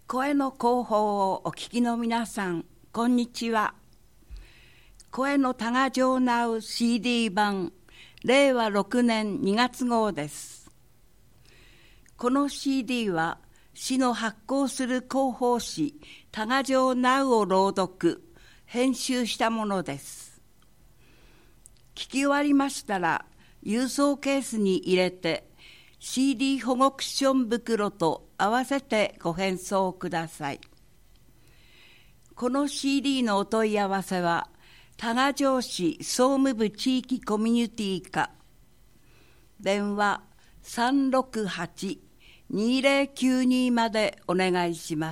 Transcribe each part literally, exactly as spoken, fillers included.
声の広報をお聞きの皆さん、こんにちは。声の多賀城ナウ シーディー 版れいわろくねんにがつ号です。この シーディー は市の発行する広報誌多賀城ナウを朗読、編集したものです。聞き終わりましたら郵送ケースに入れて シーディー 保護クッション袋と合わせてご返送ください。この シーディー のお問い合わせは多賀城市総務部地域コミュニティ課、電話 さんろくはち にぜろきゅうに までお願いします。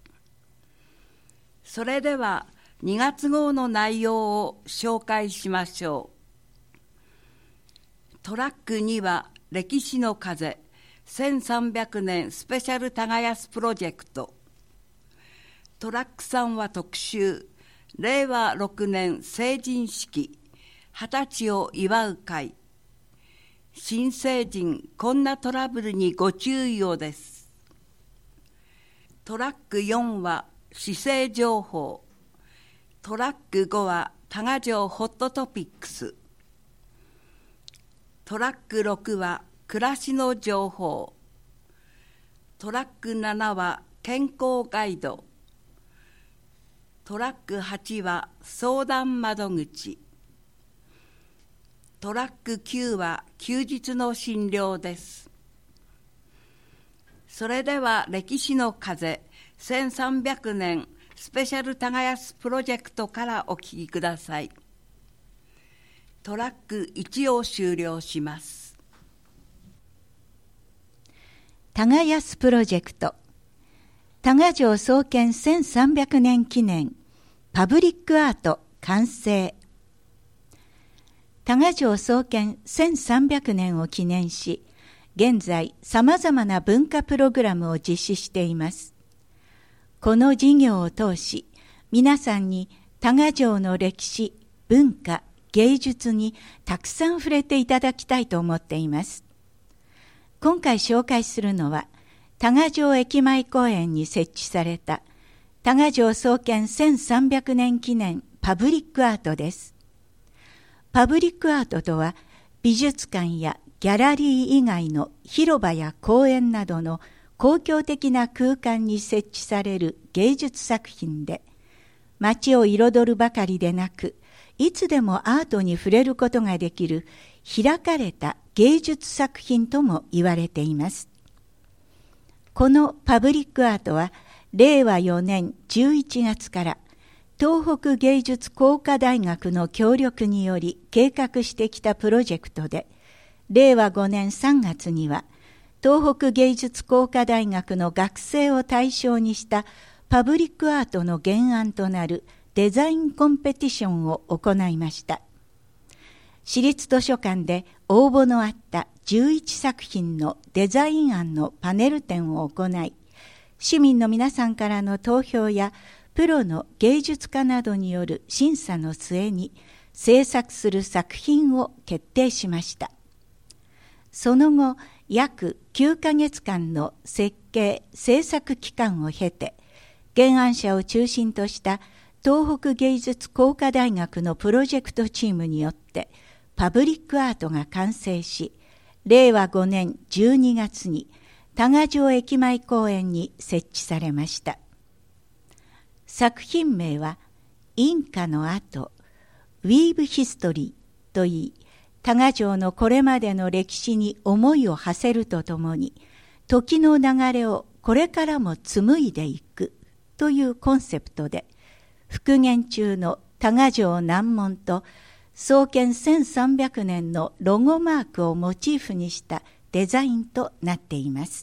それではにがつ号の内容を紹介しましょう。トラックには歴史の風せんさんびゃくねんスペシャル耕すプロジェクト。トラックさんは特集れいわろくねん成人式はたちを祝う会。新成人こんなトラブルにご注意をです。トラックよんは市政情報。トラックごは多賀城ホットトピックス。トラックろくは暮らしの情報。トラックななは健康ガイド。トラックはちは相談窓口。トラックきゅうは休日の診療です。それでは歴史の風せんさんびゃくねんスペシャル耕すプロジェクトからお聞きください。トラックいちを終了します。 耕すプロジェクト、多賀城創建せんさんびゃくねん記念パブリックアート完成。多賀城創建せんさんびゃくねんを記念し、現在さまざまな文化プログラムを実施しています。この事業を通し、皆さんに多賀城の歴史、文化、芸術にたくさん触れていただきたいと思っています。今回紹介するのは、多賀城駅前公園に設置された多賀城創建せんさんびゃくねん記念パブリックアートです。パブリックアートとは、美術館やギャラリー以外の広場や公園などの公共的な空間に設置される芸術作品で、街を彩るばかりでなく、いつでもアートに触れることができる開かれた芸術作品とも言われています。このパブリックアートはれいわよねんじゅういちがつから東北芸術工科大学の協力により計画してきたプロジェクトで、れいわごねんさんがつには東北芸術工科大学の学生を対象にしたパブリックアートの原案となるデザインコンペティションを行いました。市立図書館で応募のあったじゅういちさくひんのデザイン案のパネル展を行い、市民の皆さんからの投票やプロの芸術家などによる審査の末に制作する作品を決定しました。その後、約きゅうかげつかんの設計・制作期間を経て、原案者を中心とした東北芸術工科大学のプロジェクトチームによってパブリックアートが完成し、れいわごねんじゅうにがつに多賀城駅前公園に設置されました。作品名はインカの後、ウィーブヒストリーといい、多賀城のこれまでの歴史に思いを馳せるとともに、時の流れをこれからも紡いでいくというコンセプトで、復元中の多賀城南門と創建せんさんびゃくねんのロゴマークをモチーフにしたデザインとなっています。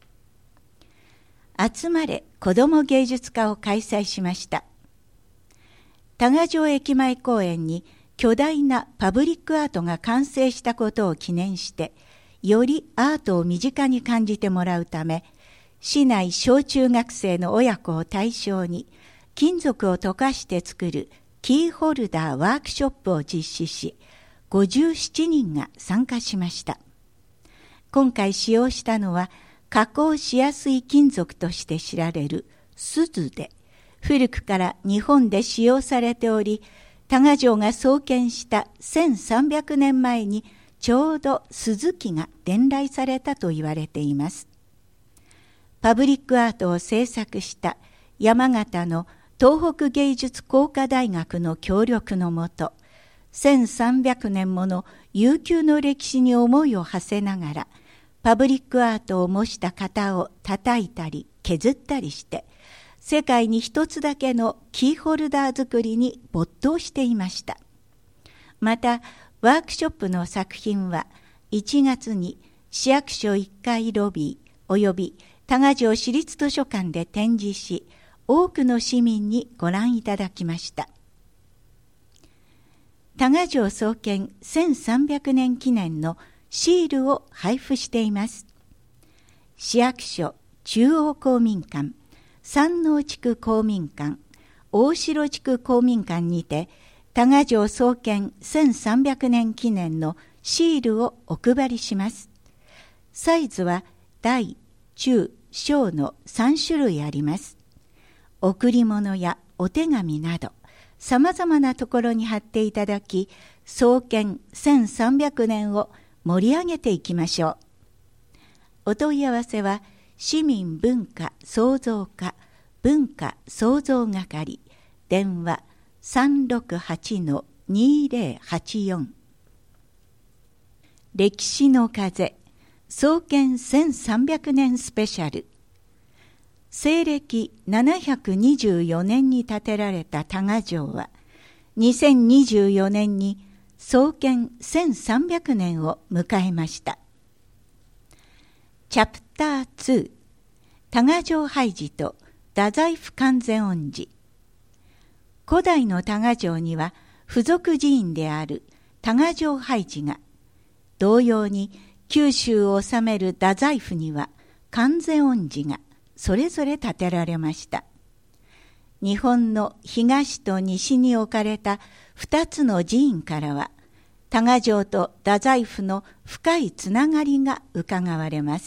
集まれ子ども芸術家を開催しました。多賀城駅前公園に巨大なパブリックアートが完成したことを記念して、よりアートを身近に感じてもらうため、市内小中学生の親子を対象に、金属を溶かして作るキーホルダーワークショップを実施し、ごじゅうななにんが参加しました。今回使用したのは加工しやすい金属として知られる錫で、古くから日本で使用されており、多賀城が創建したせんさんびゃくねんまえにちょうど錫器が伝来されたと言われています。パブリックアートを制作した山形の東北芸術工科大学の協力のもと、せんさんびゃくねんもの悠久の歴史に思いを馳せながら、パブリックアートを模した型を叩いたり削ったりして、世界に一つだけのキーホルダー作りに没頭していました。また、ワークショップの作品はいちがつに市役所いっかいロビー及び多賀城市立図書館で展示し、多くの市民にご覧いただきました。多賀城創建せんさんびゃくねん記念のシールを配布しています。市役所中央公民館、山王地区公民館、大城地区公民館にて、多賀城創建せんさんびゃくねん記念のシールをお配りします。サイズは大、中、小のさんしゅるいあります。贈り物やお手紙など、さまざまなところに貼っていただき、創建せんさんびゃくねんを盛り上げていきましょう。お問い合わせは、市民文化創造課文化創造係、電話 さんろくはちのにぜろはちよん。歴史の風創建せんさんびゃくねんスペシャル。西暦ななひゃくにじゅうよねんに建てられた多賀城は、にせんにじゅうよねんに創建せんさんびゃくねんを迎えました。チャプターに、多賀城拝寺と太宰府観世音寺。古代の多賀城には付属寺院である多賀城拝寺が、同様に九州を治める太宰府には観世音寺がそれぞれ建てられました。日本の東と西に置かれた二つの寺院からは、多賀城と太宰府の深いつながりがうかがわれます。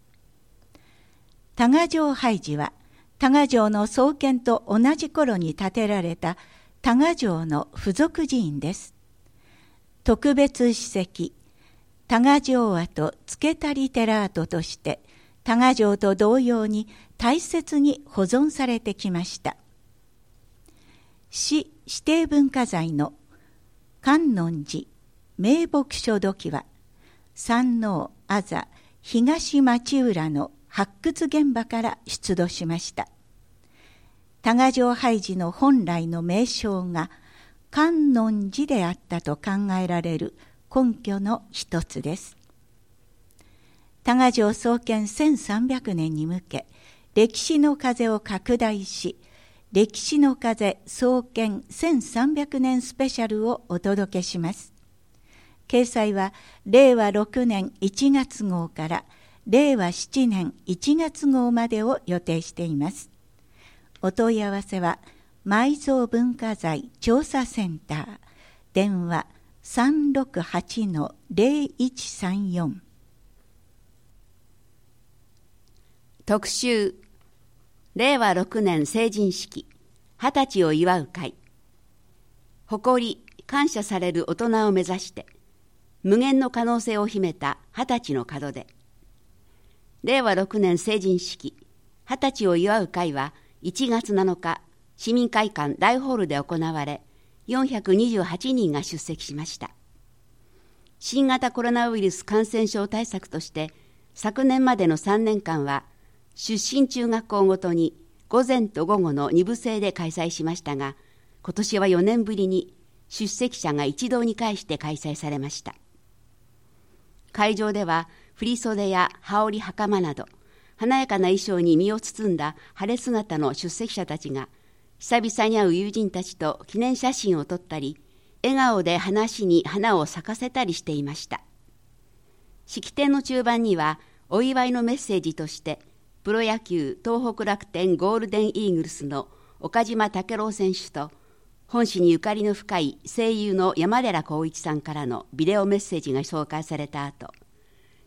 多賀城拝寺は、多賀城の創建と同じ頃に建てられた多賀城の付属寺院です。特別史跡、多賀城跡付谷寺跡として、多賀城と同様に大切に保存されてきました。市指定文化財の観音寺名牧所土器は、山王字東町浦の発掘現場から出土しました。多賀城拝寺の本来の名称が観音寺であったと考えられる根拠の一つです。多賀城創建せんさんびゃくねんに向け、歴史の風を拡大し、歴史の風創建せんさんびゃくねんスペシャルをお届けします。掲載はれいわろくねんいちがつごうかられいわななねんいちがつごうまでを予定しています。お問い合わせは埋蔵文化財調査センター、電話 さんろくはちのぜろいちさんよん。 特集、れいわろくねん成人式はたちを祝う会。誇り感謝される大人を目指して、無限の可能性を秘めたはたちの門出。れいわろくねん成人式はたちを祝う会はいちがつなのか、市民会館大ホールで行われ、よんひゃくにじゅうはちにんが出席しました。新型コロナウイルス感染症対策として、昨年までのさんねんかんは、出身中学校ごとに午前と午後のにぶ制で開催しましたが、今年はよねんぶりに出席者が一堂に会して開催されました。会場では振袖や羽織袴など華やかな衣装に身を包んだ晴れ姿の出席者たちが、久々に会う友人たちと記念写真を撮ったり、笑顔で話に花を咲かせたりしていました。式典の中盤にはお祝いのメッセージとして、プロ野球東北楽天ゴールデンイーグルスの岡島武郎選手と、本市にゆかりの深い声優の山寺宏一さんからのビデオメッセージが紹介された後、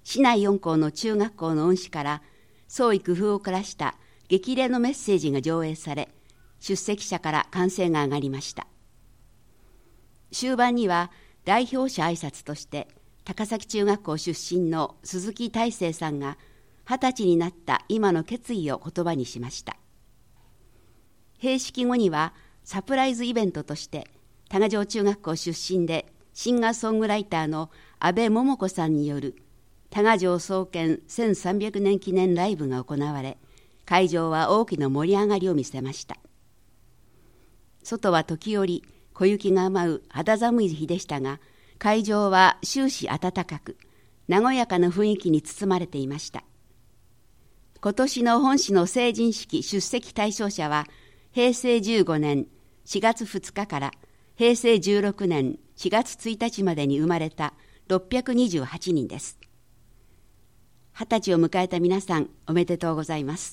市内よん校の中学校の恩師から創意工夫を凝らした激励のメッセージが上映され、出席者から歓声が上がりました。終盤には代表者挨拶として高崎中学校出身の鈴木大成さんが二十歳になった今の決意を言葉にしました。閉式後にはサプライズイベントとして多賀城中学校出身でシンガーソングライターの阿部桃子さんによる多賀城創建せんさんびゃくねん記念ライブが行われ、会場は大きな盛り上がりを見せました。外は時折小雪が舞う肌寒い日でしたが、会場は終始暖かく和やかな雰囲気に包まれていました。今年の本市の成人式出席対象者はへいせいじゅうごねんしがつふつかからへいせいじゅうろくねんしがつついたちまでに生まれたろっぴゃくにじゅうはちにんです。二十歳を迎えた皆さん、おめでとうございます。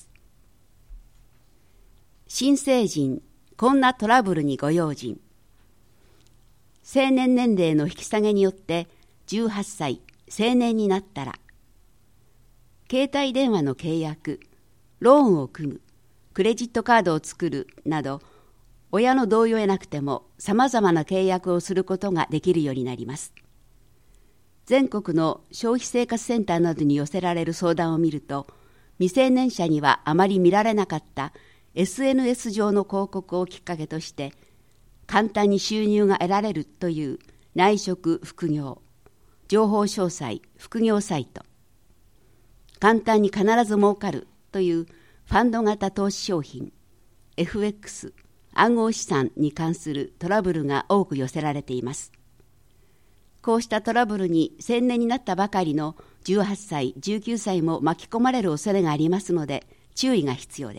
新成人、こんなトラブルにご用心。成年年齢の引き下げによってじゅうはっさい成年になったら、携帯電話の契約、ローンを組む、クレジットカードを作るなど、親の同意を得なくてもさまざまな契約をすることができるようになります。全国の消費生活センターなどに寄せられる相談を見ると、未成年者にはあまり見られなかったエスエヌエス 上の広告をきっかけとして、簡単に収入が得られるという内職副業、情報詳細副業サイト、簡単に必ず儲かるというファンド型投資商品、エフエックス、暗号資産に関するトラブルが多く寄せられています。こうしたトラブルに成年になったばかりのじゅうはっさい、じゅうきゅうさいも巻き込まれる恐れがありますので、注意が必要です。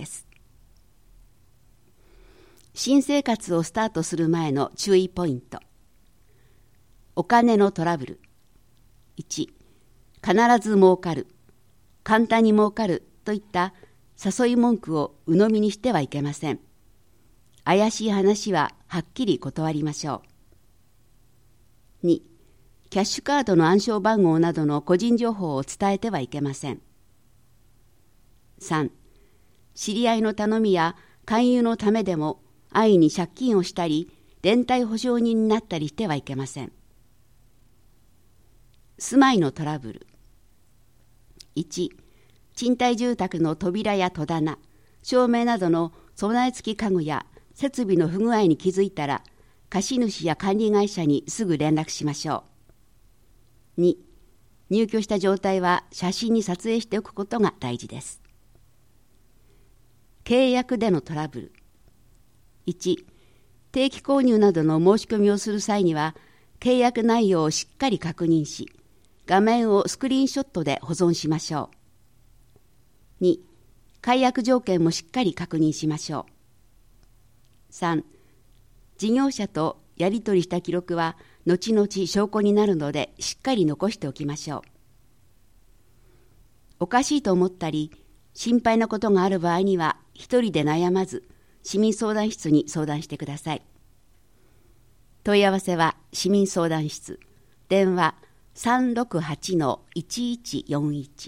新生活をスタートする前の注意ポイント。お金のトラブル。いち、必ず儲かる、簡単に儲かるといった誘い文句を鵜呑みにしてはいけません。怪しい話ははっきり断りましょう。に、キャッシュカードの暗証番号などの個人情報を伝えてはいけません。さん、知り合いの頼みや勧誘のためでも安易に借金をしたり、連帯保証人になったりしてはいけません。住まいのトラブル。いち、賃貸住宅の扉や戸棚、照明などの備え付き家具や設備の不具合に気づいたら、貸主や管理会社にすぐ連絡しましょう。に、入居した状態は写真に撮影しておくことが大事です。契約でのトラブル。いち、定期購入などの申し込みをする際には、契約内容をしっかり確認し、画面をスクリーンショットで保存しましょう。に、解約条件もしっかり確認しましょう。さん、事業者とやり取りした記録は後々証拠になるのでしっかり残しておきましょう。おかしいと思ったり心配なことがある場合には一人で悩まず市民相談室に相談してください。問い合わせは市民相談室、電話 さんろくはちのいちいちよんいち。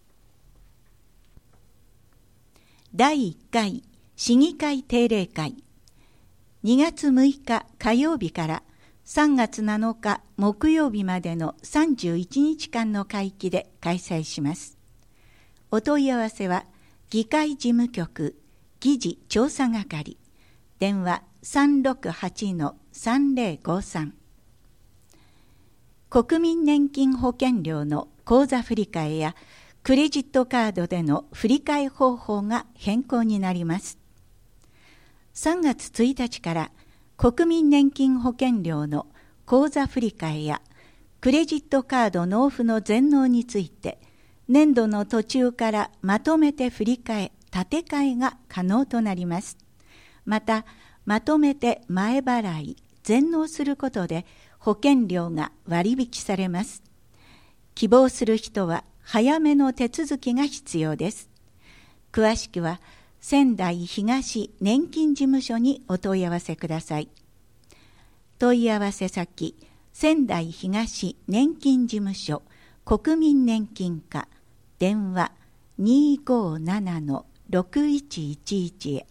だいいっかい市議会定例会、にがつむいか火曜日からさんがつなのか木曜日までのさんじゅういちにちかんの会期で開催します。お問い合わせは議会事務局議事調査係、電話 さんろくはちのさんぜろごさん。国民年金保険料の口座振替やクレジットカードでの振替方法が変更になります。さんがつついたちから国民年金保険料の口座振替やクレジットカード納付の全納について年度の途中からまとめて振り替え、立て替えが可能となります。また、まとめて前払い、全納することで保険料が割引されます。希望する人は早めの手続きが必要です。詳しくは仙台東年金事務所にお問い合わせください。問い合わせ先、仙台東年金事務所国民年金課電話 にーごーななのろくいちいちいち へ。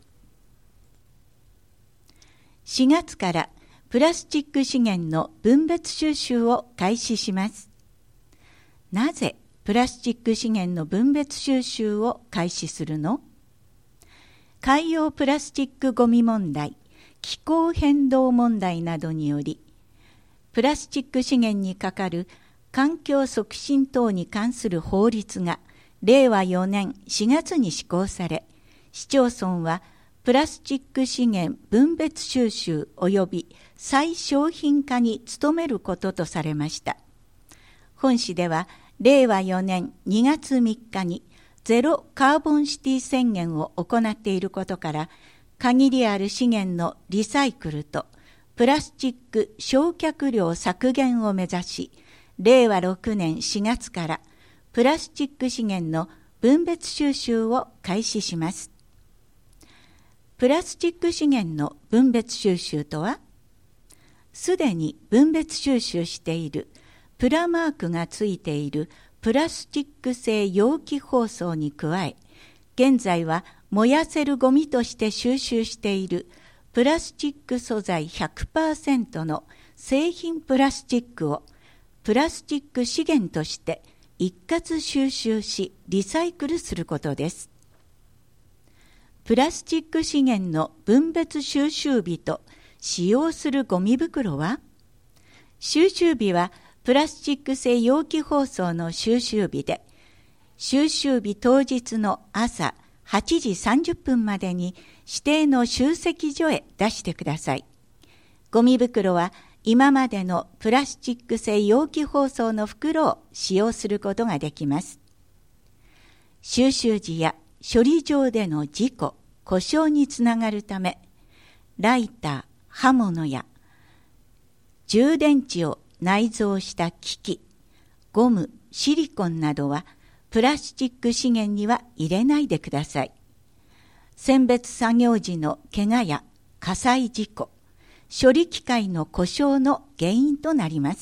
しがつからプラスチック資源の分別収集を開始します。なぜプラスチック資源の分別収集を開始するの？海洋プラスチックごみ問題、気候変動問題などにより、プラスチック資源にかかる環境促進等に関する法律がれいわよねんしがつに施行され、市町村はプラスチック資源分別収集及び再商品化に努めることとされました。本市ではれいわよねんにがつみっかにゼロカーボンシティ宣言を行っていることから、限りある資源のリサイクルとプラスチック焼却量削減を目指し、れいわろくねんしがつからプラスチック資源の分別収集を開始します。プラスチック資源の分別収集とは、すでに分別収集しているプラマークがついているプラスチック製容器包装に加え、現在は燃やせるゴミとして収集しているプラスチック素材 ひゃくパーセント の製品プラスチックをプラスチック資源として一括収集しリサイクルすることです。プラスチック資源の分別収集日と使用するゴミ袋は、収集日はプラスチック製容器包装の収集日で、収集日当日の朝はちじさんじゅっぷんまでに指定の集積所へ出してください。ゴミ袋は今までのプラスチック製容器包装の袋を使用することができます。収集時や処理場での事故、故障につながるため、ライター、刃物や充電池を内蔵した機器、ゴム、シリコンなどはプラスチック資源には入れないでください。選別作業時の怪我や火災事故、処理機械の故障の原因となります。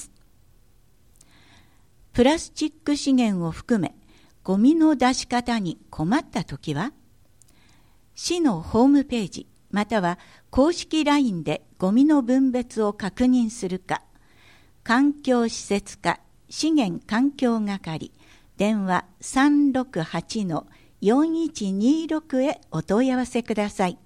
プラスチック資源を含め、ゴミの出し方に困ったときは、市のホームページまたは公式 ライン でゴミの分別を確認するか、環境施設課資源環境係電話 さんろくはちのよんいちにろく へお問い合わせください。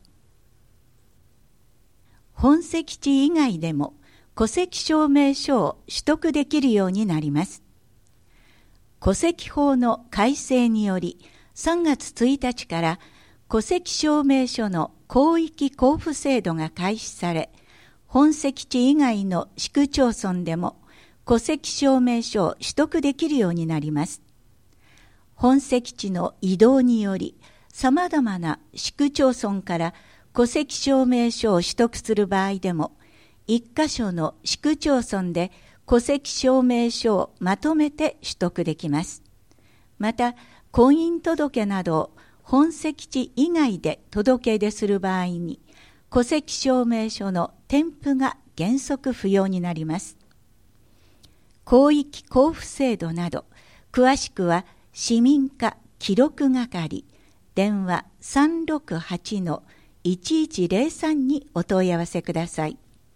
本籍地以外でも戸籍証明書を取得できるようになります。戸籍法の改正によりさんがつついたちから戸籍証明書の広域交付制度が開始され、本籍地以外の市区町村でも戸籍証明書を取得できるようになります。本籍地の移動により、さまざまな市区町村から戸籍証明書を取得する場合でも、一箇所の市区町村で戸籍証明書をまとめて取得できます。また、婚姻届などを本籍地以外で届け出する場合に、戸籍証明書の添付が原則不要になります。広域交付制度など、詳しくは市民課記録係電話 さんろくはちのいちいちぜろさん にお問い合わせください。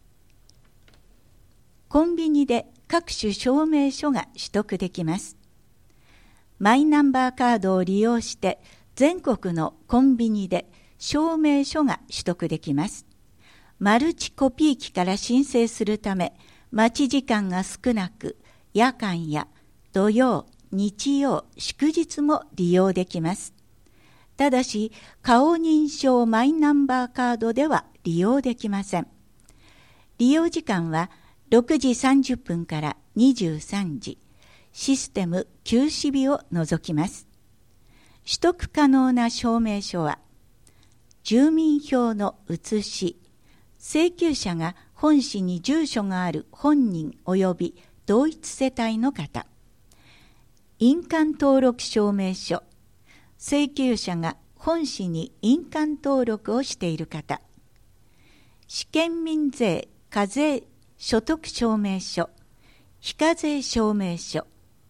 コンビニで各種証明書が取得できます。マイナンバーカードを利用して全国のコンビニで証明書が取得できます。マルチコピー機から申請するため、待ち時間が少なく、夜間や土曜、日曜、祝日も利用できます。ただし、顔認証マイナンバーカードでは利用できません。利用時間はろくじさんじゅっぷんからにじゅうさんじ、システム休止日を除きます。取得可能な証明書は、住民票の写し、請求者が本市に住所がある本人及び同一世帯の方、印鑑登録証明書、請求者が本市に印鑑登録をしている方、試験民税課税所得証明書、非課税証明書、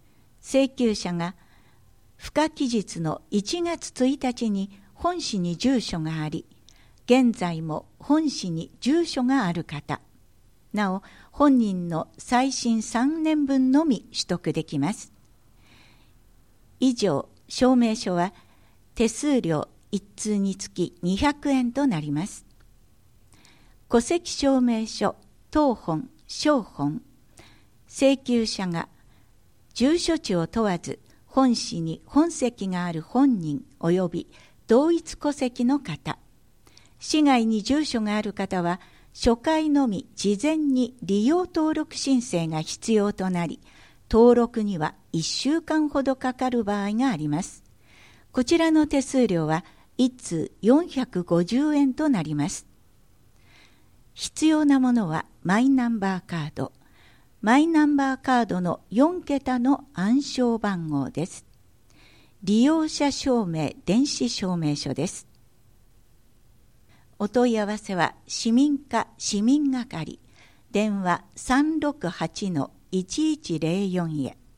請求者が付加期日のいちがつついたちに本市に住所があり、現在も本市に住所がある方、なお本人の最新さんねんぶんのみ取得できます。以上、証明書は手数料いっつうにつきにひゃくえんとなります。戸籍証明書、当本、小本、請求者が住所地を問わず本市に本籍がある本人及び同一戸籍の方、市外に住所がある方は初回のみ事前に利用登録申請が必要となり、登録にはいっしゅうかんほどかかる場合があります。こちらの手数料はいっつうよんひゃくごじゅうえんとなります。必要なものはマイナンバーカード、マイナンバーカードのよんけたの暗証番号です。利用者証明電子証明書です。お問い合わせは市民課市民係、電話 さんろくはちのいちいちゼロよん へ。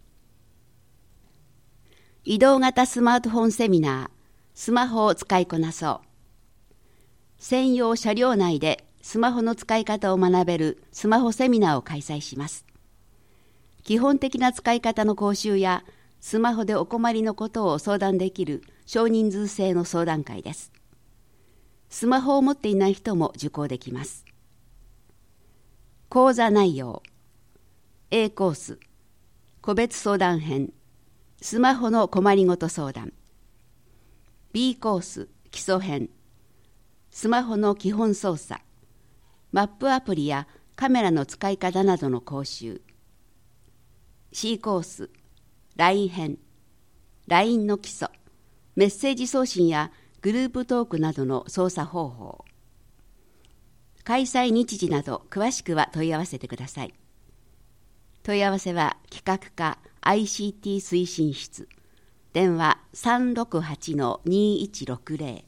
移動型スマートフォンセミナー、スマホを使いこなそう。専用車両内でスマホの使い方を学べるスマホセミナーを開催します。基本的な使い方の講習やスマホでお困りのことを相談できる少人数制の相談会です。スマホを持っていない人も受講できます。講座内容 A コース、個別相談編、スマホの困りごと相談。 B コース、基礎編、スマホの基本操作、マップアプリやカメラの使い方などの講習。 C コース、 ライン 編、 ライン の基礎、メッセージ送信やグループトークなどの操作方法。開催日時など詳しくは問い合わせてください。問い合わせは企画課 アイシーティー 推進室、電話 さんろくはちのにいちろくゼロ。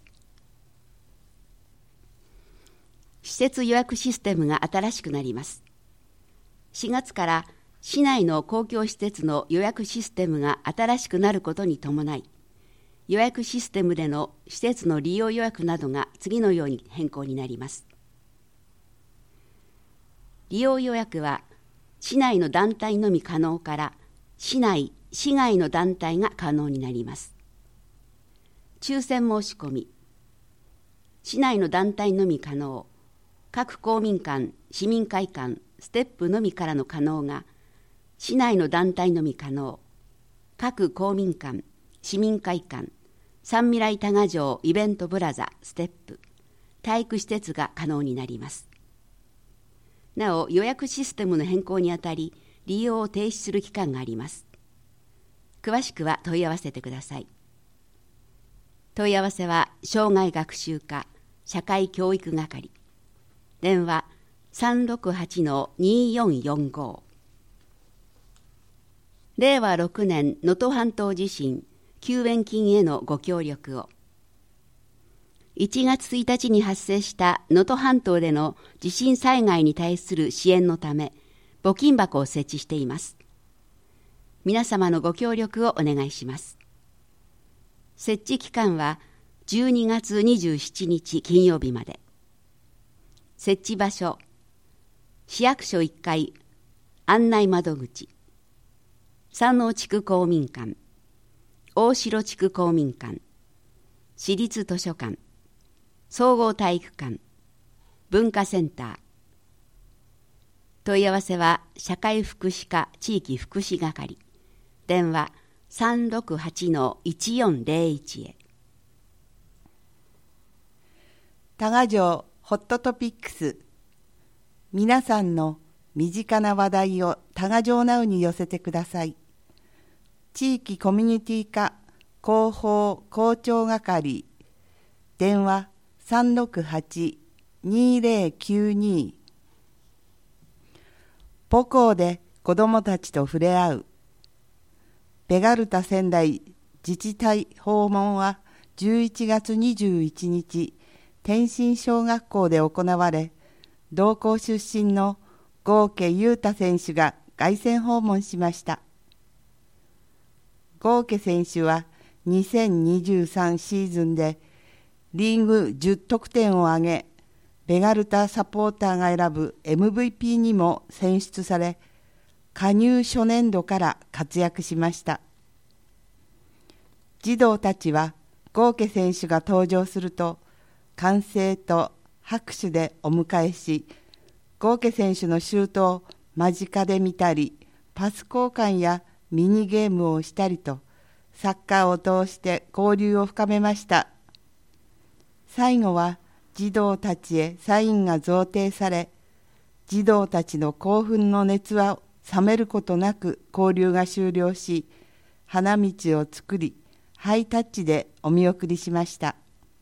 施設予約システムが新しくなります。しがつから市内の公共施設の予約システムが新しくなることに伴い、予約システムでの施設の利用予約などが次のように変更になります。利用予約は市内の団体のみ可能から市内・市外の団体が可能になります。抽選申し込み、市内の団体のみ可能、各公民館・市民会館・ステップのみからの可能が市内の団体のみ可能、各公民館・市民会館、三未来多賀城イベントプラザステップ、体育施設が可能になります。なお、予約システムの変更にあたり利用を停止する期間があります。詳しくは問い合わせてください。問い合わせは障害学習課社会教育係、電話 さんろくはちのによんよんご。れいわろくねん能登半島地震救援金へのご協力を。いちがつついたちに発生した能登半島での地震災害に対する支援のため募金箱を設置しています。皆様のご協力をお願いします。設置期間はじゅうにがつにじゅうしちにち金曜日まで。設置場所、市役所いっかい案内窓口、山王地区公民館、大城地区公民館、市立図書館、総合体育館、文化センター。問い合わせは社会福祉課地域福祉係、電話 さんろくはちのいちよんゼロいち へ。 多賀城ホットトピックス。皆さんの身近な話題を多賀城ナウに寄せてください。地域コミュニティ課広報校長係、電話 さんろくはちのにゼロきゅうに。母校で子どもたちと触れ合う。ベガルタ仙台自治体訪問はじゅういちがつにじゅういちにち、天津小学校で行われ、同校出身の郷家裕太選手が凱旋訪問しました。 ゴーケ選手はにせんにじゅうさんシーズンでリーグじゅう得点を挙げ、ベガルタサポーターが選ぶ エムブイピー にも選出され、加入初年度から活躍しました。児童たちはゴーケ選手が登場すると歓声と拍手でお迎えし、ゴーケ選手のシュートを間近で見たり、パス交換やミニゲームをしたりと、サッカーを通して交流を深めました。最後は児童たちへサインが贈呈され、児童たちの興奮の熱は冷めることなく交流が終了し、花道を作り、ハイタッチでお見送りしました。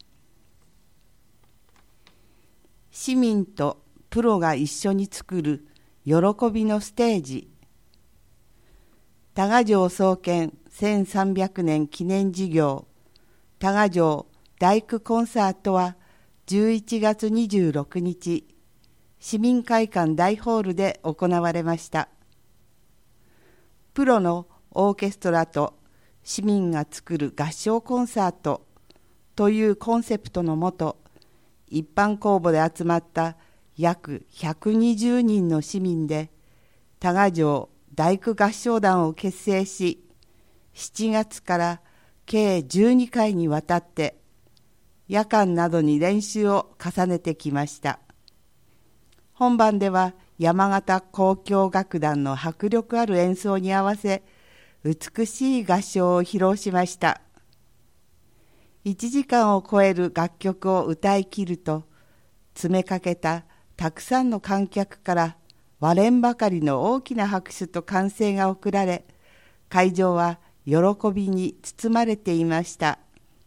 市民とプロが一緒に作る喜びのステージ。多賀城創建せんさんびゃくねん記念事業多賀城大工コンサートはじゅういちがつにじゅうろくにち、市民会館大ホールで行われました。プロのオーケストラと市民が作る合唱コンサートというコンセプトのもと、一般公募で集まった約ひゃくにじゅうにんの市民で多賀城大工合唱団を結成し、しちがつから計じゅうにかいにわたって夜間などに練習を重ねてきました。本番では山形交響楽団の迫力ある演奏に合わせ、美しい合唱を披露しました。いちじかんを超える楽曲を歌い切ると、詰めかけたたくさんの観客から割れんばかりの大きな拍手と歓声が送られ、会場は喜びに包まれていました。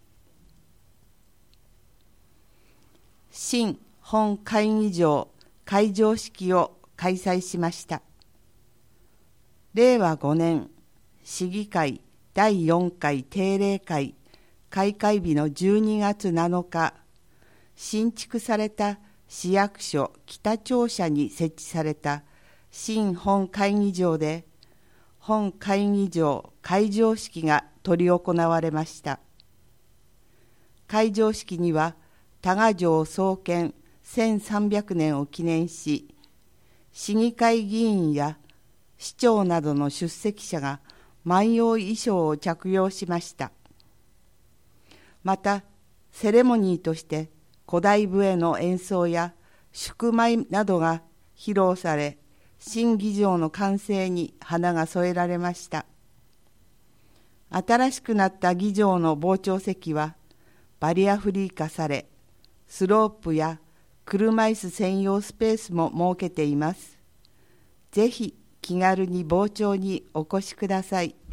新本会議場開場式を開催しました。れいわごねん市議会だいよんかい定例会開会日のじゅうにがつなのか、新築された市役所北庁舎に設置された新本会議場で、本会議場開場式が執り行われました。開場式には多賀城創建せんさんびゃくねんを記念し、市議会議員や市長などの出席者が万葉衣装を着用しました。またセレモニーとして古代笛の演奏や祝舞などが披露され、新議場の完成に花が添えられました。新しくなった議場の傍聴席はバリアフリー化され、スロープや車椅子専用スペースも設けています。ぜひ気軽に傍聴にお越しください。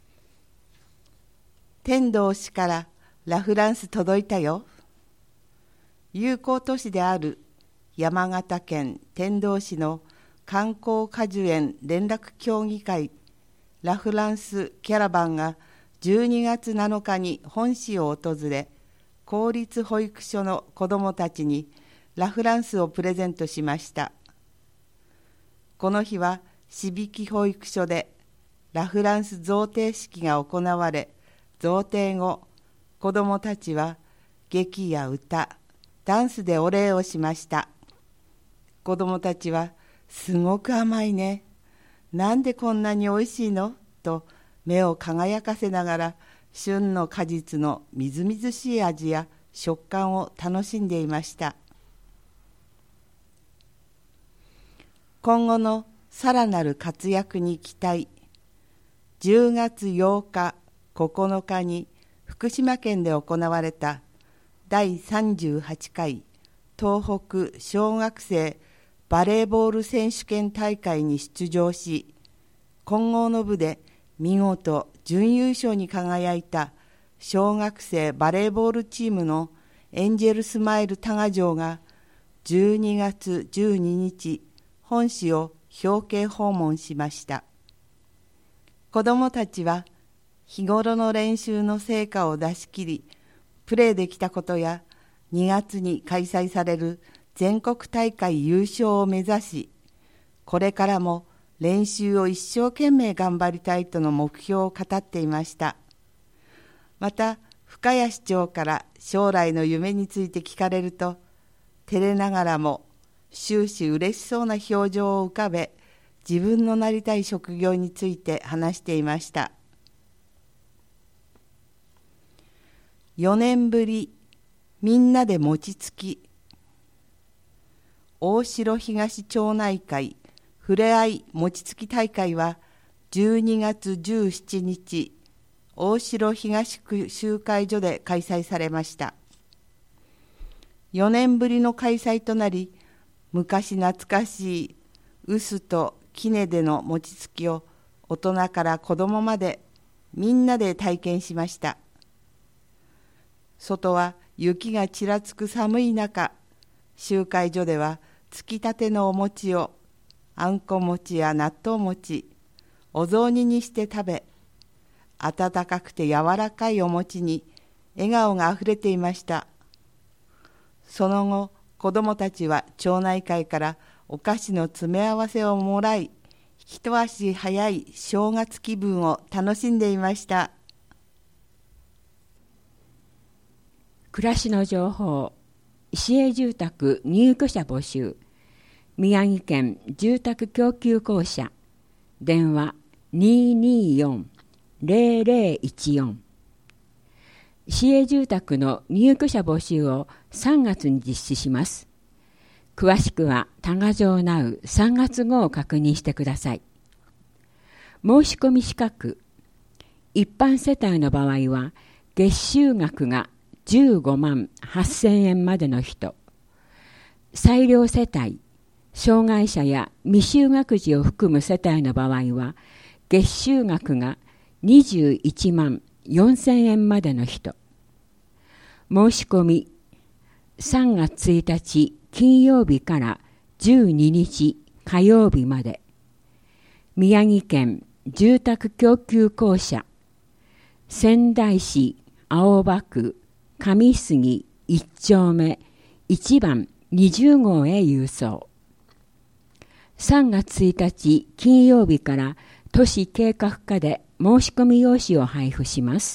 天童市からラフランス届いたよ。友好都市である山形県天童市の観光果樹園連絡協議会ラフランスキャラバンがじゅうにがつなのかに本市を訪れ、公立保育所の子どもたちにラフランスをプレゼントしました。この日は市引保育所でラフランス贈呈式が行われ、贈呈後、子どもたちは劇や歌、ダンスでお礼をしました。子どもたちは、すごく甘いね。なんでこんなにおいしいのと目を輝かせながら、旬の果実のみずみずしい味や食感を楽しんでいました。今後のさらなる活躍に期待。じゅうがつようか、ここのかに福島県で行われただいさんじゅうはちかい東北小学生バレーボール選手権大会に出場し、混合の部で見事準優勝に輝いた小学生バレーボールチームのエンジェルスマイル多賀城がじゅうにがつじゅうににち本市を表敬訪問しました。子どもたちは日頃の練習の成果を出し切り、プレーできたことやにがつに開催される全国大会優勝を目指し、これからも練習を一生懸命頑張りたいとの目標を語っていました。 また深谷市長から将来の夢について聞かれると、照れながらも終始嬉しそうな表情を浮かべ、自分のなりたい職業について話していました。よねんぶり、みんなで餅つき。大城東町内会ふれあい餅つき大会はじゅうにがつじゅうしちにち、大城東区集会所で開催されました。よねんぶりの開催となり、昔懐かしい臼と杵での餅つきを大人から子供までみんなで体験しました。外は雪がちらつく寒い中、集会所ではつきたてのお餅をあんこ餅や納豆餅、お雑煮にして食べ、温かくて柔らかいお餅に笑顔があふれていました。その後、子どもたちは町内会からお菓子の詰め合わせをもらい、一足早い正月気分を楽しんでいました。 暮らしの情報、市営住宅入居者募集、宮城県住宅供給公社、電話 にーにーよん ゼロゼロいちよん。市営住宅の入居者募集をさんがつに実施します。詳しくは多賀城ナウさんがつ号を確認してください。申し込み資格、一般世帯の場合は月収額がじゅうごまんはっせんえんまでの人、裁量世帯、障害者や未就学児を含む世帯の場合は月収額がにじゅういちまんよんせんえんまでの人。申し込みさんがつついたち金曜日からじゅうににち火曜日まで。宮城県住宅供給公社、仙台市青葉区上杉いちちょうめいちばんにじゅうごうへ郵送。さんがつついたち金曜日から都市計画課で申し込み用紙を配布します。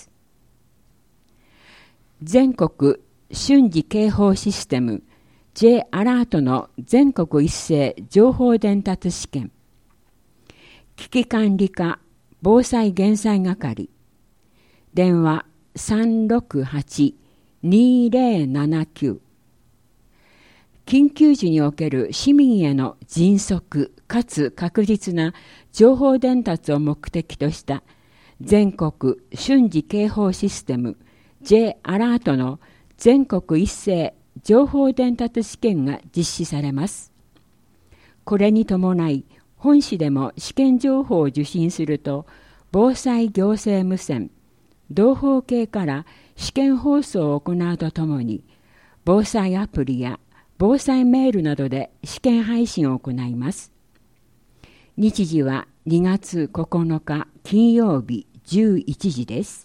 全国瞬時警報システム J アラートの全国一斉情報伝達試験、危機管理課防災減災係、電話 さんろくはち にーぜろななきゅう。緊急時における市民への迅速かつ確実な情報伝達を目的とした全国瞬時警報システム J アラートの全国一斉情報伝達試験が実施されます。これに伴い、本市でも試験情報を受信すると、防災行政無線、同胞系から試験放送を行うとともに、防災アプリや防災メールなどで試験配信を行います。日時はにがつここのか金曜日じゅういちじです。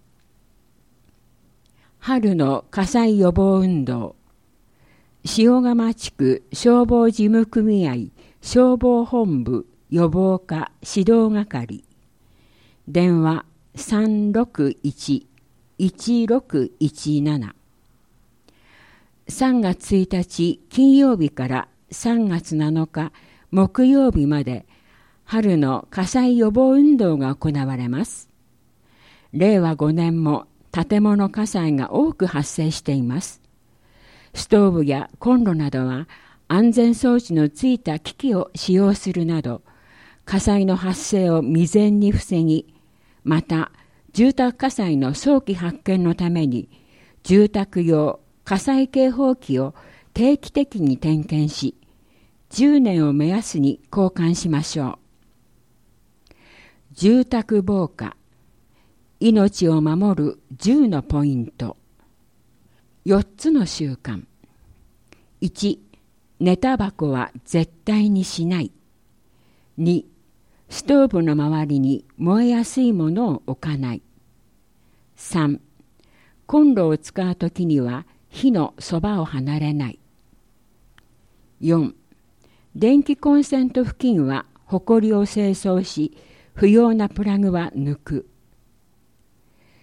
春の火災予防運動、塩釜地区消防事務組合消防本部予防課指導係、電話 さんろくいち いちろくいちなな。さんがつついたち金曜日からさんがつなのか木曜日まで春の火災予防運動が行われます。れいわごねんも建物火災が多く発生しています。ストーブやコンロなどは安全装置のついた機器を使用するなど、火災の発生を未然に防ぎ、また住宅火災の早期発見のために住宅用火災警報器を定期的に点検し、じゅうねんを目安に交換しましょう。住宅防火、命を守るじゅうのポイント。よっつの習慣。いち、寝タバコは絶対にしない。に、ストーブの周りに燃えやすいものを置かない。さん、コンロを使うときには火のそばを離れない。よん、電気コンセント付近はほこりを清掃し、不要なプラグは抜く。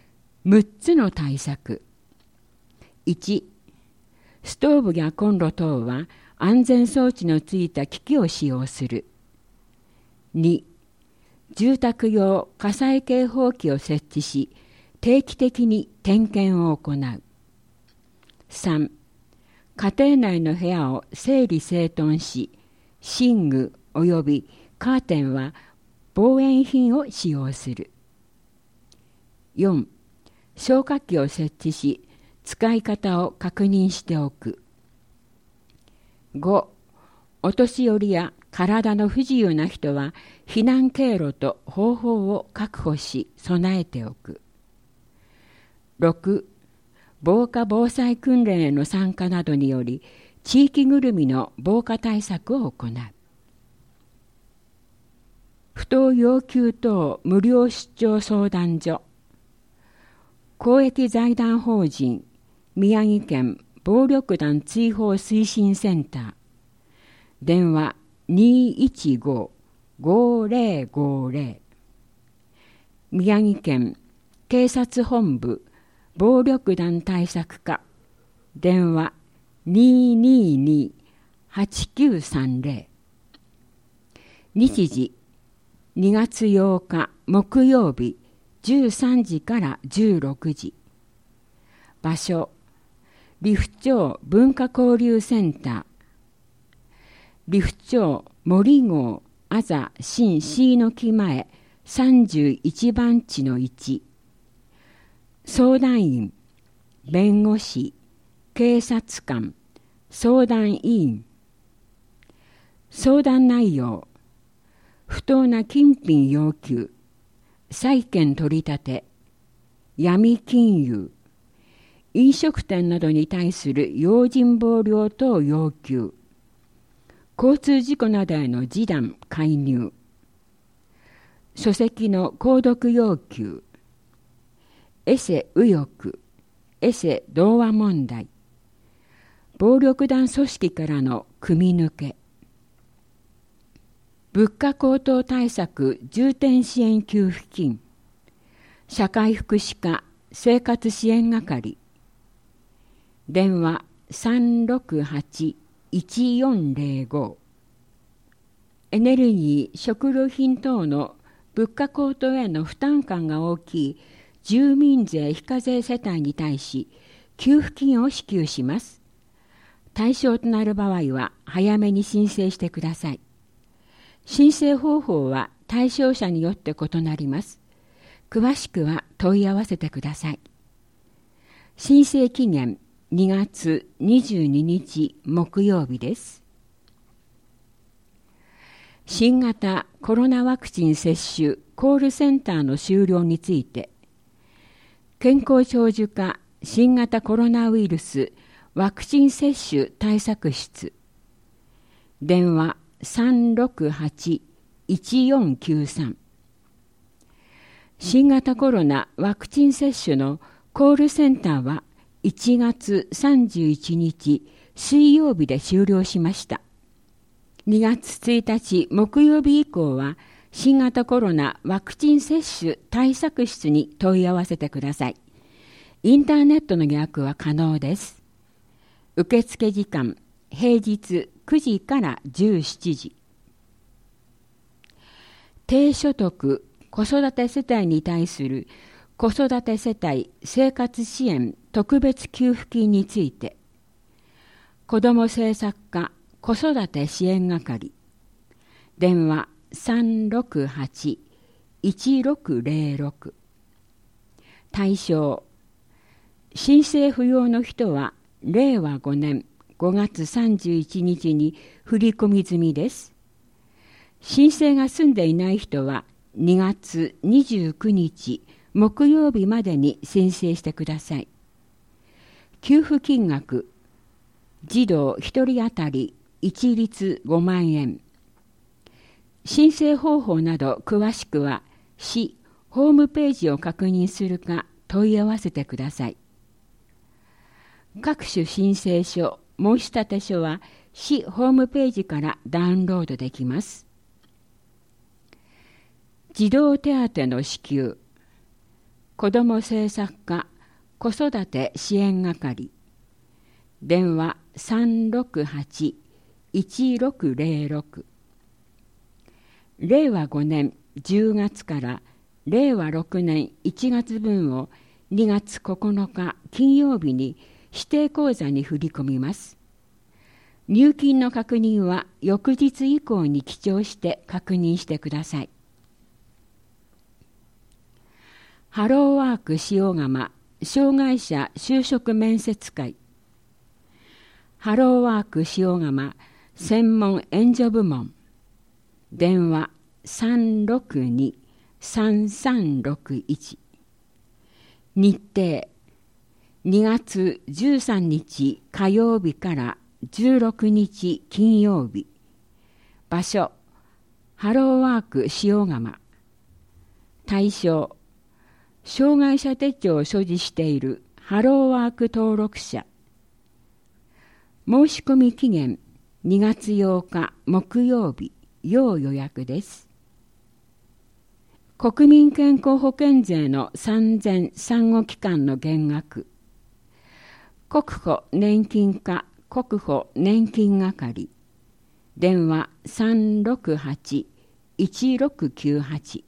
むっつの対策。いち、ストーブやコンロ等は安全装置のついた機器を使用する。に、住宅用火災警報器を設置し、定期的に点検を行う。さん、家庭内の部屋を整理整頓し、寝具およびカーテンは防煙品を使用する。よん、消火器を設置し、使い方を確認しておく。ご、お年寄りや体の不自由な人は避難経路と方法を確保し備えておく。ろく、防火防災訓練への参加などにより地域ぐるみの防火対策を行う。不当要求等無料出張相談所。公益財団法人宮城県暴力団追放推進センター。電話にいちご ごぜろごぜろ。宮城県警察本部暴力団対策課。電話ににに はちきゅうさんぜろ。日時にがつようか木曜日じゅうさんじからじゅうろくじ。場所利府町文化交流センター。利府町森郷あざ新椎の木前さんじゅういちばんちのいち。相談員、弁護士、警察官、相談委員。相談内容、不当な金品要求、債権取り立て、闇金融、飲食店などに対する用心棒料等要求、交通事故などへの示談介入、書籍の購読要求、エセ右翼、エセ童話問題、暴力団組織からの組み抜け、物価高騰対策重点支援給付金、社会福祉課生活支援係。電話さんろくはち いちよんぜろご。エネルギー、食料品等の物価高騰への負担感が大きい住民税非課税世帯に対し給付金を支給します。対象となる場合は早めに申請してください。申請方法は対象者によって異なります。詳しくは問い合わせてください。申請期限にがつにじゅうににち木曜日です。新型コロナワクチン接種コールセンターの終了について、健康長寿課新型コロナウイルスワクチン接種対策室。電話さんろくはち いちよんきゅうさん。新型コロナワクチン接種のコールセンターはいちがつさんじゅういちにち水曜日で終了しました。にがつついたち木曜日以降は新型コロナワクチン接種対策室に問い合わせてください。インターネットの予約は可能です。受付時間平日くじからじゅうしちじ。低所得子育て世帯に対する子育て世帯生活支援特別給付金について、子ども政策課子育て支援係。電話さんろくはち いちろくぜろろく。対象、申請不要の人はれいわごねんごがつさんじゅういちにちに振り込み済みです。申請が済んでいない人はにがつにじゅうくにち木曜日までに申請してください。給付金額、児童ひとり当たり一律ごまんえん。申請方法など詳しくは市ホームページを確認するか問い合わせてください。各種申請書、申立書は市ホームページからダウンロードできます。児童手当の支給、 子ども政策課子育て支援係、電話 さんろくはち いちろくぜろろく。れいわごねんじゅうがつかられいわろくねんいちがつぶんをにがつここのか金曜日に指定口座に振り込みます。入金の確認は翌日以降に記帳して確認してください。ハローワーク塩釜障害者就職面接会。ハローワーク塩釜専門援助部門、電話 さんろくに さんさんろくいち。日程にがつじゅうさんにち火曜日からじゅうろくにち金曜日。場所ハローワーク塩釜。対象障害者手帳を所持しているハローワーク登録者。申し込み期限にがつようか木曜日、要予約です。国民健康保険税の産前産後期間の減額。国保年金課国保年金係、電話 さんろくはち いちろくきゅうはち。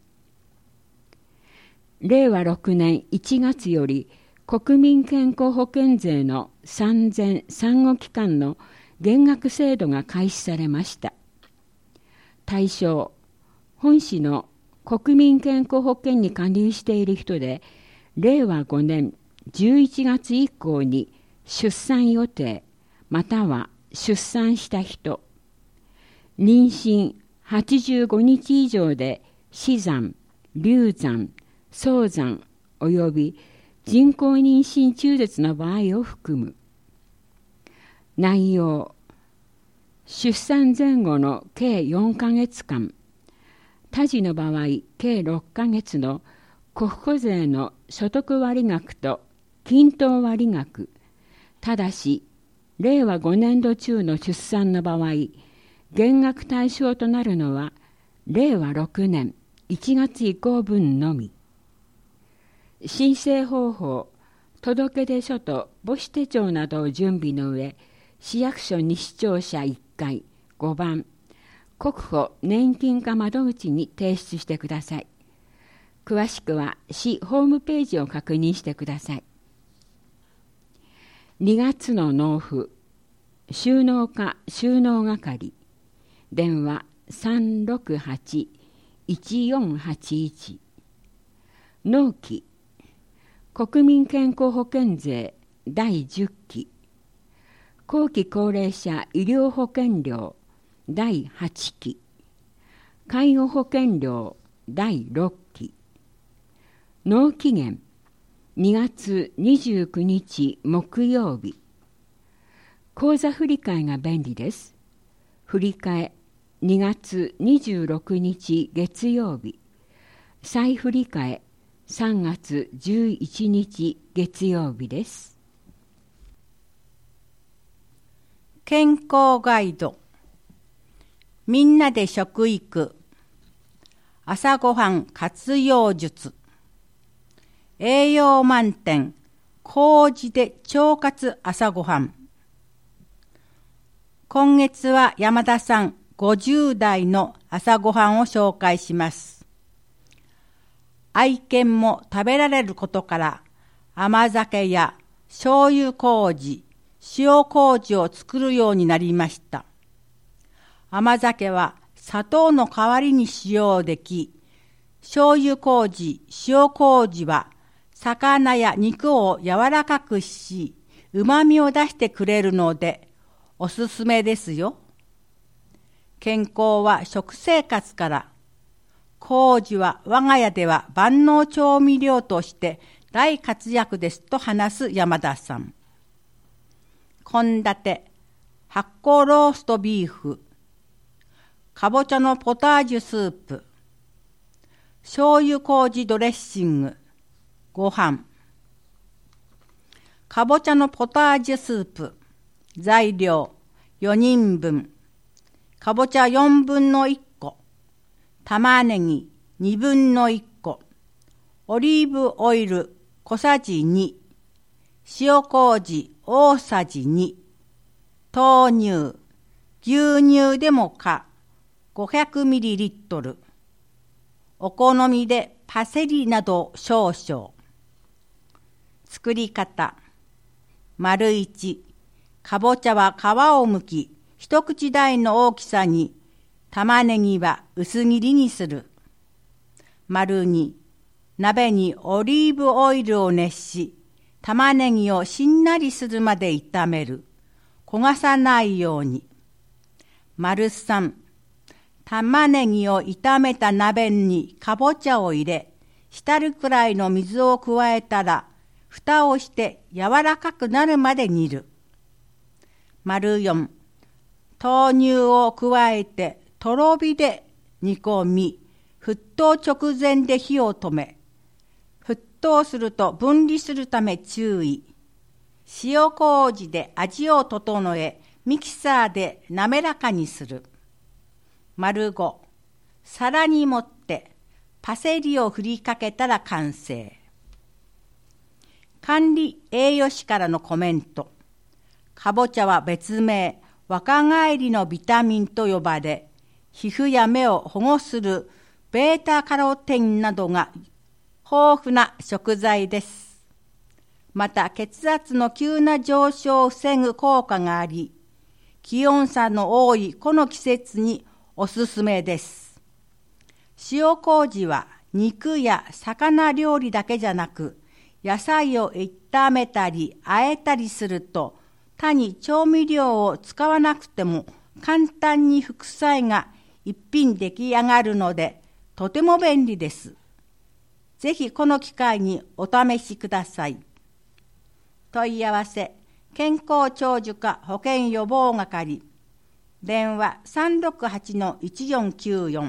れいわろくねんいちがつより国民健康保険税の産前産後期間の減額制度が開始されました。対象本市の国民健康保険に加入している人で、れいわごねんじゅういちがつ以降に出産予定または出産した人、妊娠はちじゅうごにち以上で死産、流産、早産および人工妊娠中絶の場合を含む。内容出産前後の計よんかげつかん、他児の場合計ろっかげつの国庫税の所得割額と均等割額、ただしれいわごねんど中の出産の場合、減額対象となるのはれいわろくねんいちがつ以降分のみ。申請方法、届出書と母子手帳などを準備の上、市役所西庁舎いっかいごばん国保年金課窓口に提出してください。詳しくは市ホームページを確認してください。にがつの納付、収納課収納係、電話 さんろくはち いちよんはちいち。納期、国民健康保険税だいじゅっき、後期高齢者医療保険料だいはちき、介護保険料だいろっき。納期限にがつにじゅうくにち木曜日。口座振替が便利です。振替にがつにじゅうろくにち月曜日。再振替さんがつじゅういちにち月曜日です。 健康ガイド。みんなで食育。朝ごはん活用術。栄養満点、麹で腸活朝ごはん。今月は山田さんごじゅうだいの朝ごはんを紹介します。愛犬も食べられることから甘酒や醤油麹、塩麹を作るようになりました。甘酒は砂糖の代わりに使用でき、醤油麹、塩麹は魚や肉を柔らかくし、旨味を出してくれるのでおすすめですよ。健康は食生活から。麹は我が家では万能調味料として大活躍ですと話す山田さん。献立、発酵ローストビーフ、かぼちゃのポタージュスープ、醤油麹ドレッシング、ご飯。かぼちゃのポタージュスープ、材料よにんぶん、かぼちゃよんぶんのいっこ、玉ねぎにぶんのいっこ、 オリーブオイル小さじに、塩麹大さじに、豆乳、牛乳でもか ごひゃくミリリットル、お好みでパセリなど少々。作り方。丸一、かぼちゃは皮をむき、一口大の大きさに、玉ねぎは薄切りにする。丸二、鍋にオリーブオイルを熱し、玉ねぎをしんなりするまで炒める。焦がさないように。丸三、玉ねぎを炒めた鍋にかぼちゃを入れ、浸るくらいの水を加えたら、蓋をして柔らかくなるまで煮る。丸四、豆乳を加えてとろ火で煮込み、沸騰直前で火を止め、沸騰すると分離するため注意。塩麹で味を整え、ミキサーで滑らかにする。丸五、皿に盛ってパセリを振りかけたら完成。管理栄養士からのコメント。かぼちゃは別名、若返りのビタミンと呼ばれ、皮膚や目を保護するベータカロテンなどが豊富な食材です。また血圧の急な上昇を防ぐ効果があり、気温差の多いこの季節におすすめです。塩麹は肉や魚料理だけじゃなく、野菜を炒めたり和えたりすると、他に調味料を使わなくても簡単に副菜が一品出来上がるので、とても便利です。ぜひこの機会にお試しください。問い合わせ、健康長寿課保健予防係、電話 さんろくはちのいちよんきゅうよん。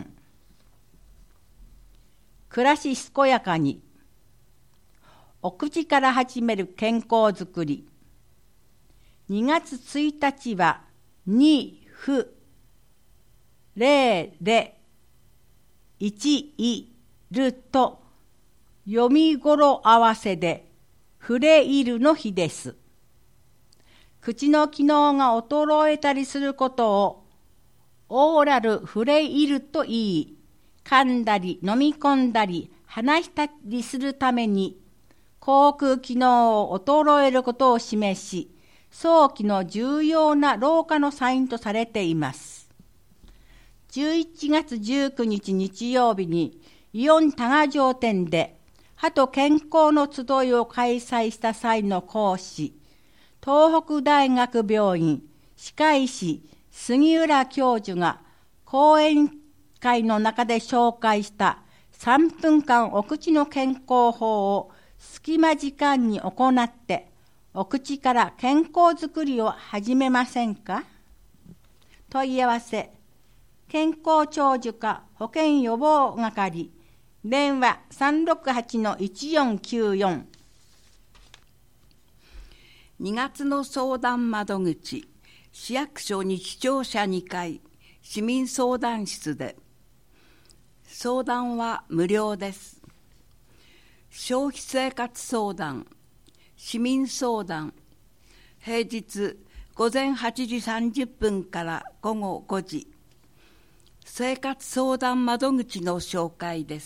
暮らし健やかに。お口から始める健康づくり。にがつついたちは、に、ふ、れ、れ、いち、い、ると、読み語呂合わせで、フレイルの日です。口の機能が衰えたりすることを、オーラルフレイルと言い、噛んだり飲み込んだり話したりするために、口腔機能を衰えることを示し、早期の重要な老化のサインとされています。じゅういちがつじゅうくにち日曜日にイオン多賀城店で歯と健康の集いを開催した際の講師、東北大学病院歯科医師杉浦教授が講演会の中で紹介したさんぷんかんお口の健康法を隙間時間に行って、お口から健康づくりを始めませんか？問い合わせ、健康長寿課保健予防係、電話 さんろくはちのいちよんきゅうよん。 にがつの相談窓口、市役所日庁舎にかい、市民相談室で。相談は無料です。消費生活相談、市民相談、平日午前はちじさんじゅっぷんからごごごじ、生活相談窓口の紹介です。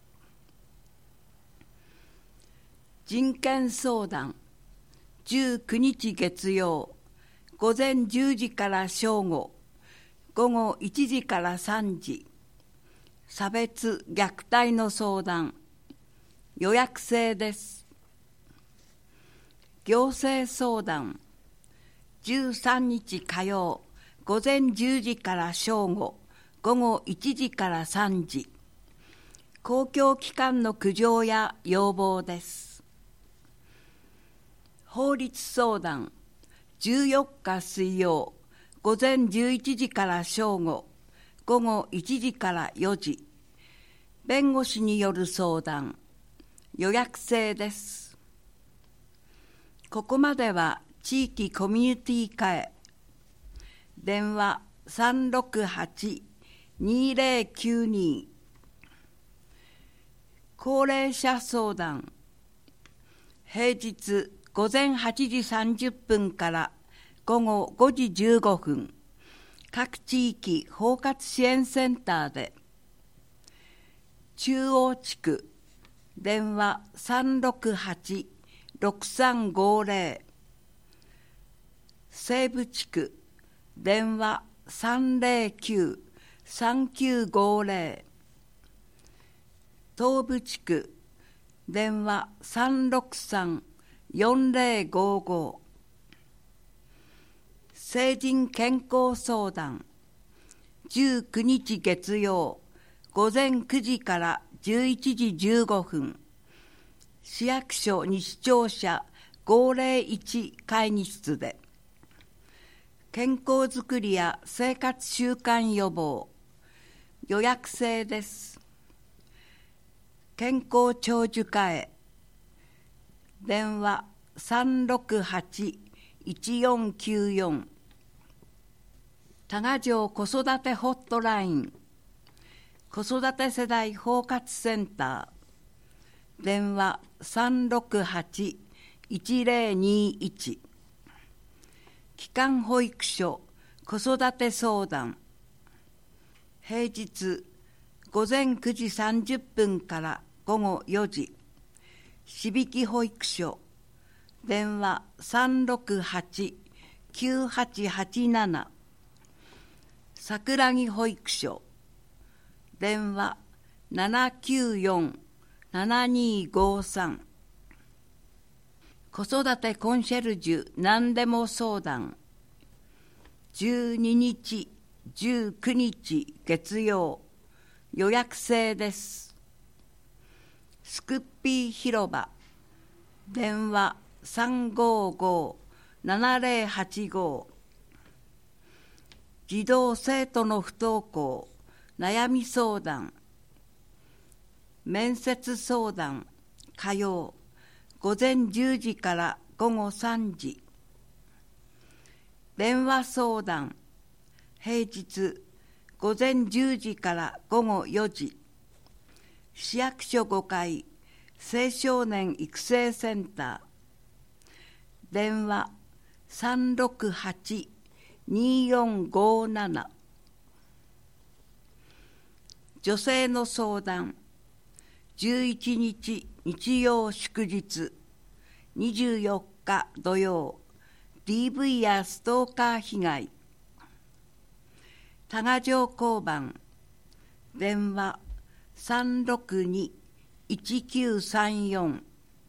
人権相談、じゅうくにち月曜、午前じゅうじから正午、午後いちじからさんじ、差別虐待の相談、予約制です。行政相談、じゅうさんにち火曜、午前じゅうじから正午、午後いちじからさんじ、公共機関の苦情や要望です。法律相談、じゅうよっか水曜、午前じゅういちじから正午、午後いちじからよじ、弁護士による相談、予約制です。ここまでは地域コミュニティ課へ。電話 さんろくはちのにぜろきゅうに。 高齢者相談、平日午前はちじさんじゅっぷんから午後ごじじゅうごふん、各地域包括支援センターで、中央地区、電話 さんろくはち ろくさんごぜろ、西部地区、電話 さんぜろきゅう さんきゅうごぜろ、東部地区、電話 さんろくさん よんぜろごご、成人健康相談、じゅうくにち月曜、午前くじからじゅういちじじゅうごふん、市役所西庁舎ごーぜろいち会議室で、健康づくりや生活習慣予防、予約制です。健康長寿課へ、電話 さんろくはち いちよんきゅうよん、多賀城子育てホットライン、子育て世代包括センター、電話 さんろくはち いちぜろにいち、基幹保育所子育て相談、平日午前くじさんじゅっぷんから午後よじ、しびき保育所、電話 さんろくはち きゅうはちはちなな、桜木保育所、電話 ななきゅうよん ななにごさん、子育てコンシェルジュ何でも相談、じゅうににち、じゅうくにち月曜、予約制です。スクッピー広場、電話 さんごご ななぜろはちご、児童生徒の不登校悩み相談、面接相談火曜午前じゅうじから午後さんじ、電話相談平日午前じゅうじから午後よじ、市役所ごかい青少年育成センター、電話 さんろくはち によんごなな、女性の相談、じゅういちにち日曜祝日、にじゅうよっか土曜、 ディーブイ やストーカー被害、多賀城交番、電話 さんろくに いちきゅうさんよん、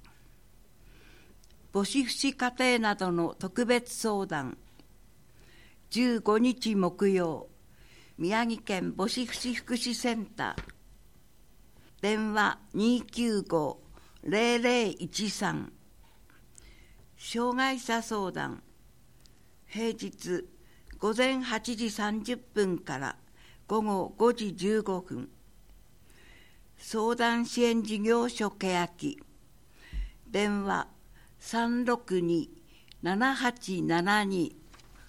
母子不死家庭などの特別相談、じゅうごにち木曜、宮城県母子不死福祉センター、電話 にきゅうご ぜろぜろいちさん、障害者相談、平日午前はちじさんじゅっぷんから午後ごじじゅうごふん、相談支援事業所欅、電話 さんろくに ななはちななに、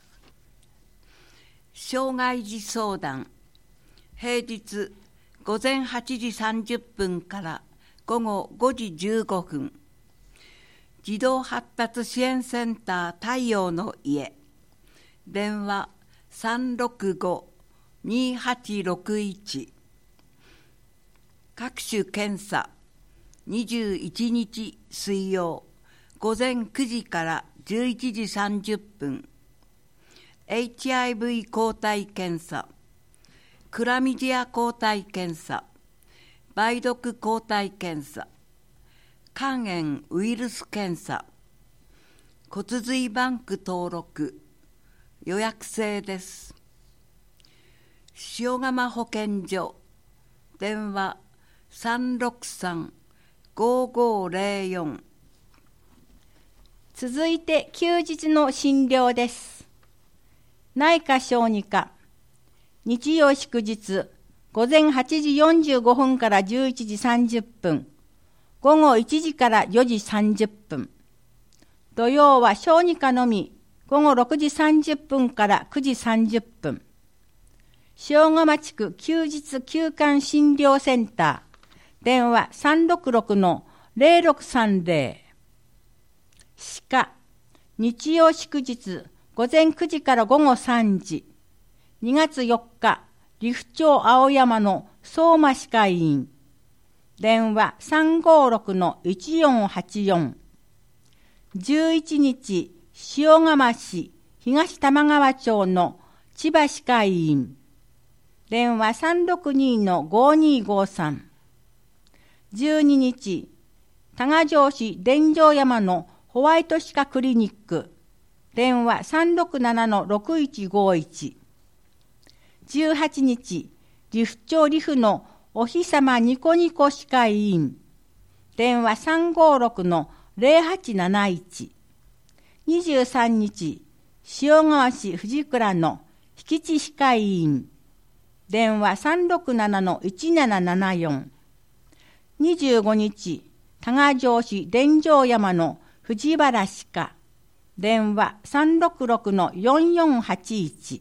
障害児相談、平日午前はちじさんじゅっぷんから午後ごじじゅうごふん、児童発達支援センター太陽の家、電話 さんろくご にはちろくいち、各種検査、にじゅういちにち水曜午前くじからじゅういちじさんじゅっぷん、エイチアイブイ 抗体検査、クラミジア抗体検査、梅毒抗体検査、肝炎ウイルス検査、骨髄バンク登録、予約制です。塩釜保健所、電話 さんろくさん ごごぜろよん。 続いて休日の診療です。内科小児科、日曜祝日、午前はちじよんじゅうごふんからじゅういちじさんじゅっぷん、午後いちじからよじさんじゅっぷん。土曜は小児科のみ、午後ろくじさんじゅっぷんからくじさんじゅっぷん。塩釜地区休日休館診療センター、 電話さんろくろくのゼロろくさんゼロ。鹿、日曜祝日、午前くじから午後さんじ。にがつよっか、利府町青山の相馬歯科医院。電話さんごろくのいちよんはちよん。じゅういちにち、塩釜市東玉川町の千葉歯科医院。電話さんろくにのごにごさん。じゅうににち、多賀城市伝城山のホワイト歯科クリニック。電話さんろくななのろくいちごいち。じゅうはちにち、利府町利府のお日様ニコニコ歯科医院。電話さんごろくのゼロはちなないち。にじゅうさんにち、塩川市藤倉の引地歯科医院。電話さんろくななのいちななななよん。にじゅうごにち、多賀城市伝城山の藤原歯科。電話さんろくろくのよんよんはちいち。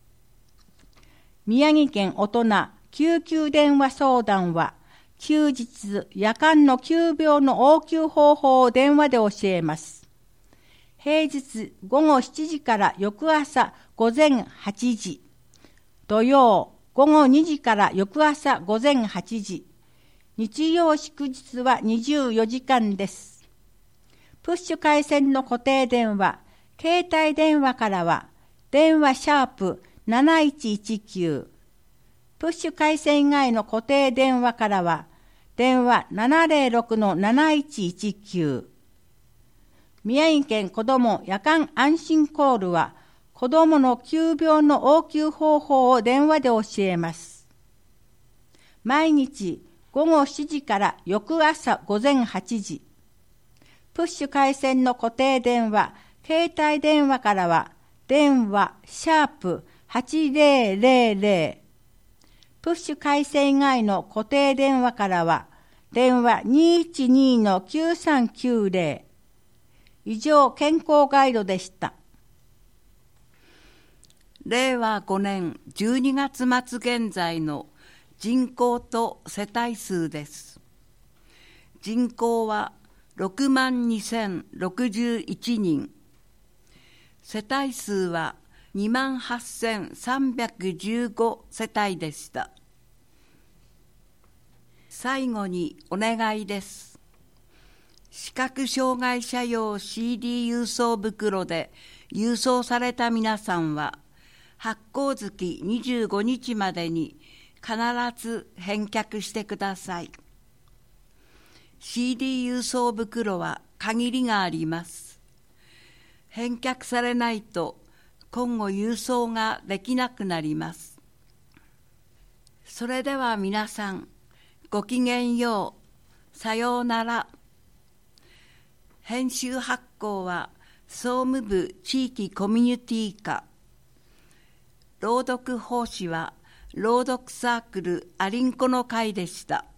宮城県大人救急電話相談は、休日、夜間の急病の応急方法を電話で教えます。平日ごごしちじから翌朝午前はちじ。土曜ごごにじから翌朝午前はちじ。日曜祝日はにじゅうよじかんです。プッシュ回線の固定電話、携帯電話からは、電話シャープなないちいちきゅう。プッシュ回線以外の固定電話からは、電話ななゼロろくのなないちいちきゅう。宮城県子ども夜間安心コールは、子どもの急病の応急方法を電話で教えます。毎日ごごしちじから翌朝午前はちじ。プッシュ回線の固定電話、携帯電話からは、電話シャープはちゼロゼロゼロ。プッシュ回線以外の固定電話からは、電話にいちにのきゅうさんきゅうゼロ。以上、健康ガイドでした。 れいわごねんじゅうにがつまつ現在の人口と世帯数です。人口はろくまんにせんろくじゅういちにん。世帯数はにまんはっせんさんびゃくじゅうご世帯でした。最後にお願いです。視覚障害者用 シーディー 郵送袋で郵送された皆さんは、発行月にじゅうごにちまでに必ず返却してください。シーディー 郵送袋は限りがあります。返却されないと今後郵送ができなくなります。それでは皆さん、ごきげんよう。さようなら。編集発行は総務部地域コミュニティ課。朗読奉仕は朗読サークルアリンコの会でした。